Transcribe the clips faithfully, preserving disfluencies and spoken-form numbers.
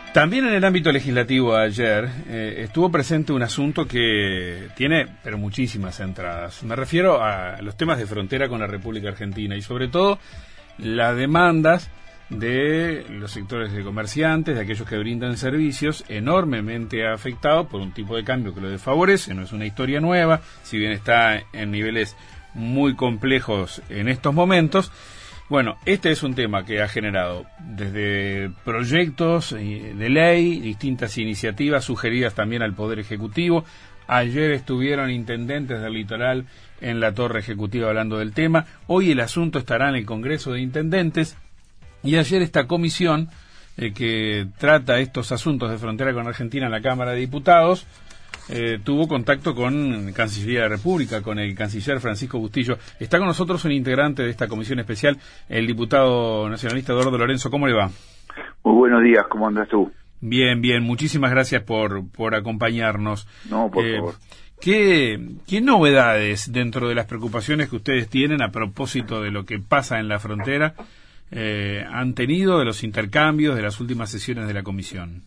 También en el ámbito legislativo ayer eh, estuvo presente un asunto que tiene, pero muchísimas entradas. Me refiero a los temas de frontera con la República Argentina y sobre todo las demandas de los sectores de comerciantes, de aquellos que brindan servicios, enormemente afectados por un tipo de cambio que lo desfavorece. No es una historia nueva, si bien está en niveles muy complejos en estos momentos. Bueno, este es un tema que ha generado desde proyectos de ley, distintas iniciativas sugeridas también al Poder Ejecutivo. Ayer estuvieron intendentes del litoral en la Torre Ejecutiva hablando del tema. Hoy el asunto estará en el Congreso de Intendentes. Y ayer esta comisión eh, que trata estos asuntos de frontera con Argentina en la Cámara de Diputados Eh, tuvo contacto con Cancillería de la República, con el canciller Francisco Bustillo. Está con nosotros un integrante de esta comisión especial, el diputado nacionalista Eduardo Lorenzo. ¿Cómo le va? Muy buenos días, ¿cómo andas tú? Bien, bien, muchísimas gracias por, por acompañarnos. No, por eh, favor. ¿qué, ¿Qué novedades dentro de las preocupaciones que ustedes tienen a propósito de lo que pasa en la frontera eh, han tenido de los intercambios de las últimas sesiones de la comisión?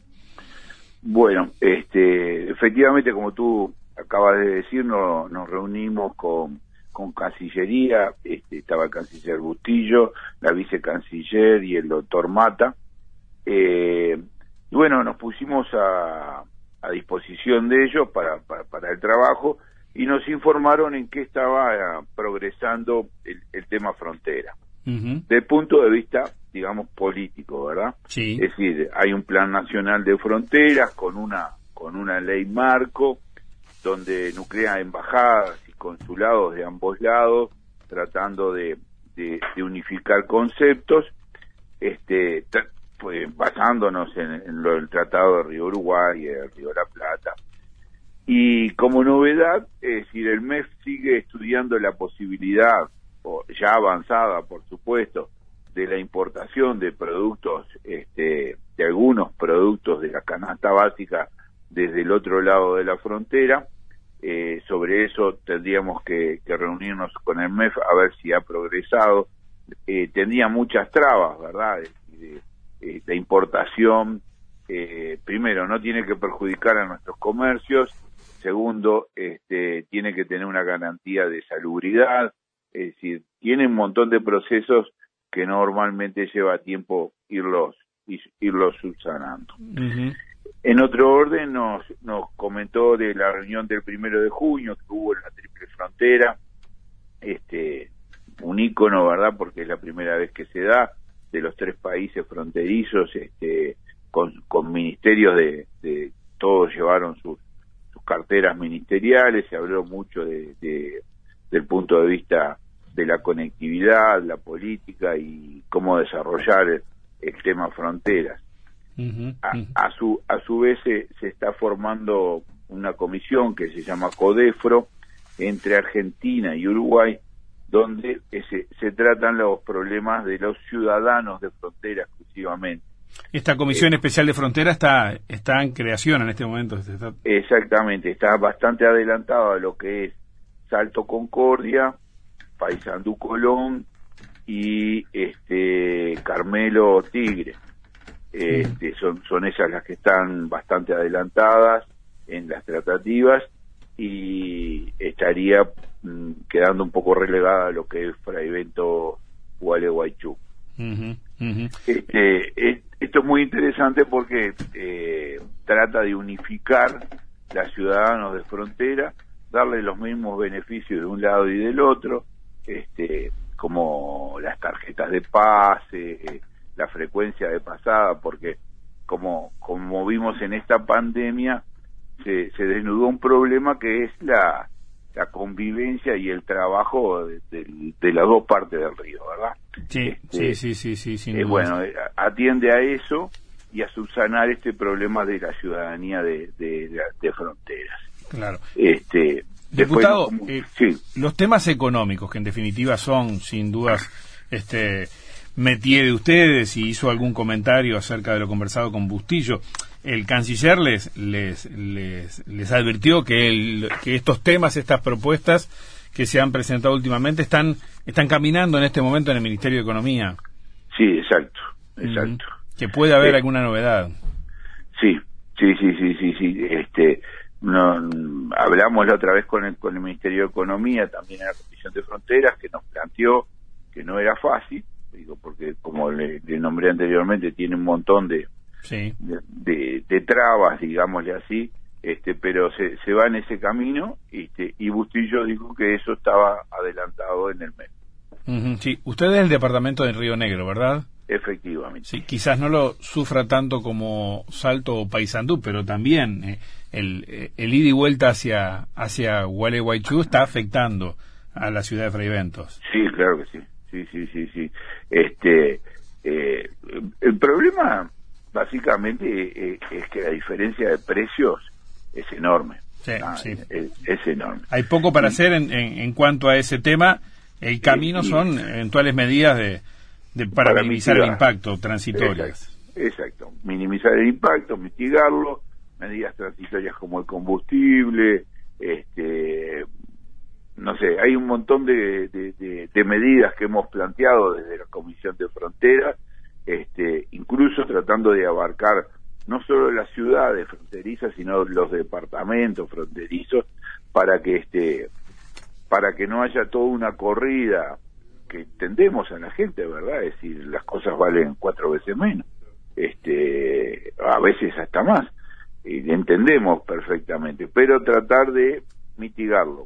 Bueno, este, efectivamente, como tú acabas de decir, no, nos reunimos con, con Cancillería, este, estaba el canciller Bustillo, la vicecanciller y el doctor Mata. Eh, y bueno, nos pusimos a, a disposición de ellos para, para, para el trabajo y nos informaron en qué estaba progresando el, el tema frontera. Uh-huh. Desde el punto de vista, digamos, político, ¿verdad? Sí. Es decir, hay un plan nacional de fronteras con una con una ley marco donde nuclea embajadas y consulados de ambos lados tratando de, de, de unificar conceptos, este pues basándonos en, en lo del Tratado de Río Uruguay y el Río de la Plata. Y como novedad, es decir, el M E F sigue estudiando la posibilidad, ya avanzada por supuesto, de la importación de productos, este, de algunos productos de la canasta básica desde el otro lado de la frontera. Eh, sobre eso tendríamos que, que reunirnos con el M E F a ver si ha progresado. Eh, tendría muchas trabas, ¿verdad? De, de, de, de importación. Eh, primero, no tiene que perjudicar a nuestros comercios. Segundo, este, tiene que tener una garantía de salubridad. Es decir, tiene un montón de procesos que normalmente lleva tiempo irlos irlos subsanando. Uh-huh. En otro orden, nos nos comentó de la reunión del primero de junio que hubo en la Triple Frontera, este un ícono, ¿verdad? Porque es la primera vez que se da, de los tres países fronterizos, este con, con ministerios de, de todos llevaron sus, sus carteras ministeriales, se habló mucho de, de del punto de vista de la conectividad, la política y cómo desarrollar el, el tema fronteras. Uh-huh, a, uh-huh. a su a su vez se, se está formando una comisión que se llama CODEFRO entre Argentina y Uruguay, donde se, se tratan los problemas de los ciudadanos de frontera exclusivamente. Esta comisión eh, especial de frontera está está en creación en este momento. Está... Exactamente, está bastante adelantado a lo que es Salto Concordia, Paysandú Colón y este Carmelo Tigre. Este, son, son esas las que están bastante adelantadas en las tratativas y estaría mm, quedando un poco relegada a lo que es Fraivento Gualeguaychú. Uh-huh, uh-huh. Este, es, esto es muy interesante porque eh, trata de unificar a ciudadanos de frontera, darle los mismos beneficios de un lado y del otro, este como las tarjetas de pase, eh, la frecuencia de pasada, porque como como vimos en esta pandemia se, se desnudó un problema que es la la convivencia y el trabajo de, de, de las dos partes del río, ¿verdad? Sí, este, sí, sí, sí, sí, sin eh, duda. Bueno, eh, atiende a eso y a subsanar este problema de la ciudadanía de, de, de, de fronteras. Claro. Este Diputado, Después, eh, sí. los temas económicos, que en definitiva son, sin dudas, este métier de ustedes, y hizo algún comentario acerca de lo conversado con Bustillo, el canciller les les les, les advirtió que, el, que estos temas, estas propuestas que se han presentado últimamente están están caminando en este momento en el Ministerio de Economía. Sí, exacto, exacto. Mm, que puede haber eh, alguna novedad. Sí, sí, sí, sí, sí, sí. Este, no, hablamos la otra vez con el, con el Ministerio de Economía, también en la Comisión de Fronteras, que nos planteó que no era fácil, digo, porque como le, le nombré anteriormente, tiene un montón de, sí. de, de, de trabas, digámosle así, este, pero se, se va en ese camino, este, y Bustillo dijo que eso estaba adelantado en el mes. Uh-huh, sí, usted es del departamento de Río Negro, ¿verdad? Efectivamente. Sí, quizás no lo sufra tanto como Salto o Paysandú, pero también eh, el, eh, el ida y vuelta hacia hacia Gualeguaychú está afectando a la ciudad de Fraiventos. Sí, claro que sí, sí, sí, sí, sí. Este, eh, el problema básicamente eh, es que la diferencia de precios es enorme. Sí, ah, sí. Es, es enorme. Hay poco para sí. hacer en, en, en cuanto a ese tema. El camino sí, son eventuales medidas de, de para, para minimizar mitigar. el impacto transitorias. Exacto, exacto, minimizar el impacto, mitigarlo, medidas transitorias como el combustible, este, no sé, hay un montón de, de, de, de medidas que hemos planteado desde la Comisión de Fronteras, este, incluso tratando de abarcar no solo las ciudades fronterizas, sino los departamentos fronterizos, para que este para que no haya toda una corrida que tendemos a la gente, ¿verdad? Es decir, las cosas valen cuatro veces menos, este, a veces hasta más, y entendemos perfectamente, pero tratar de mitigarlo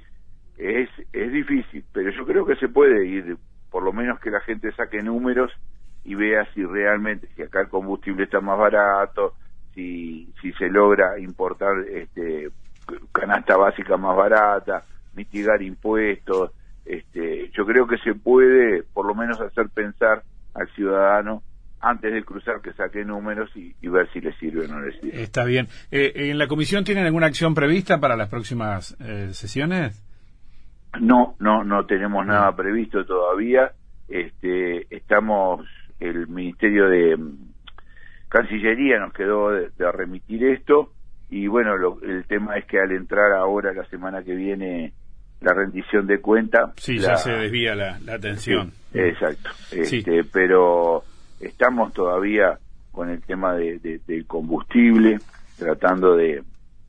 es es difícil, pero yo creo que se puede ir, por lo menos que la gente saque números y vea si realmente, si acá el combustible está más barato, si si se logra importar este canasta básica más barata, mitigar impuestos, este, yo creo que se puede por lo menos hacer pensar al ciudadano antes de cruzar, que saque números y, y ver si le sirve o no le sirve. Está bien. Eh, ¿En la comisión tienen alguna acción prevista para las próximas eh, sesiones? No, no, no tenemos nada previsto todavía. Este, estamos, el Ministerio de Cancillería nos quedó de, de remitir esto, y bueno, lo, el tema es que al entrar ahora la semana que viene la rendición de cuenta, sí, la, ya se desvía la, la atención. Sí, exacto. Este, sí. Pero estamos todavía con el tema de, de, del combustible, tratando de,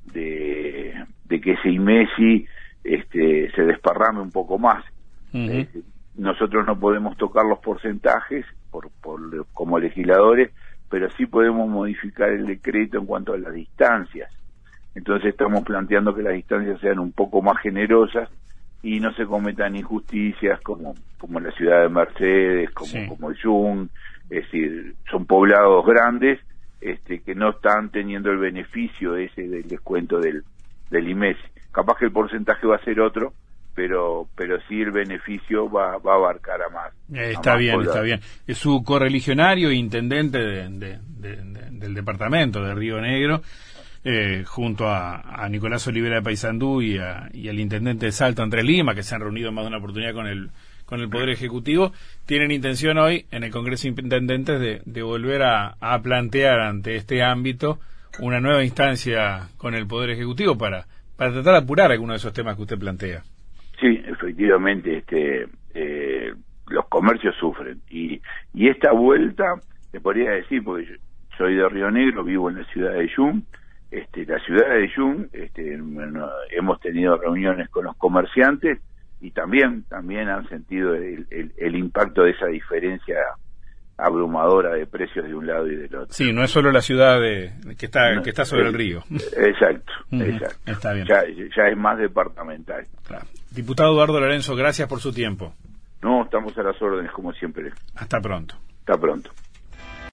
de, de que ese IMESI este, se desparrame un poco más. Uh-huh. eh, nosotros no podemos tocar los porcentajes por, por como legisladores, pero sí podemos modificar el decreto en cuanto a las distancias. Entonces estamos planteando que las distancias sean un poco más generosas y no se cometan injusticias como como la ciudad de Mercedes, como sí. como el Yung, es decir, son poblados grandes este que no están teniendo el beneficio ese del descuento del del IMESI. Capaz que el porcentaje va a ser otro, pero pero sí el beneficio va, va a abarcar a más. Eh, está a más bien, poblados. Está bien. Es su correligionario e intendente de, de, de, de, del departamento de Río Negro, eh, junto a, a Nicolás Olivera de Paysandú y, a, y al intendente de Salto, Andrés Lima, que se han reunido en más de una oportunidad con el con el Poder Ejecutivo, tienen intención hoy en el Congreso de Intendentes de, de volver a, a plantear ante este ámbito una nueva instancia con el Poder Ejecutivo para, para tratar de apurar algunos de esos temas que usted plantea. Sí, efectivamente, este, eh, los comercios sufren y y esta vuelta, te podría decir, porque yo soy de Río Negro, vivo en la ciudad de Yung, este, la ciudad de Yung, este, bueno, hemos tenido reuniones con los comerciantes y también también han sentido el, el, el impacto de esa diferencia abrumadora de precios de un lado y del otro. Sí, no es solo la ciudad de, que está no, que está sobre eh, el río. Exacto, uh-huh, exacto. Está bien. Ya, ya es más departamental. Claro. Diputado Eduardo Lorenzo, gracias por su tiempo. No, estamos a las órdenes como siempre. Hasta pronto. Hasta pronto.